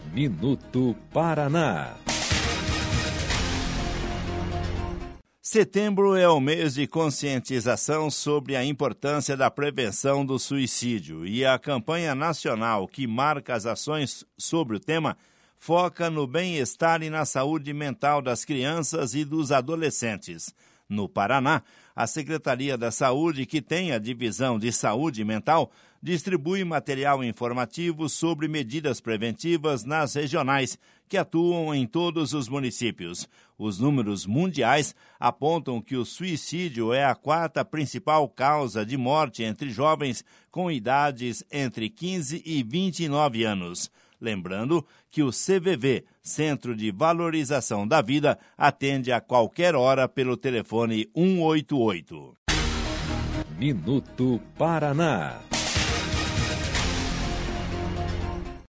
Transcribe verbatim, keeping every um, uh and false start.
Minuto Paraná. Setembro é o mês de conscientização sobre a importância da prevenção do suicídio e a campanha nacional que marca as ações sobre o tema foca no bem-estar e na saúde mental das crianças e dos adolescentes. No Paraná, a Secretaria da Saúde, que tem a Divisão de Saúde Mental, distribui material informativo sobre medidas preventivas nas regionais, que atuam em todos os municípios. Os números mundiais apontam que o suicídio é a quarta principal causa de morte entre jovens com idades entre quinze e vinte e nove anos. Lembrando que o C V V, Centro de Valorização da Vida, atende a qualquer hora pelo telefone um oito oito. Minuto Paraná.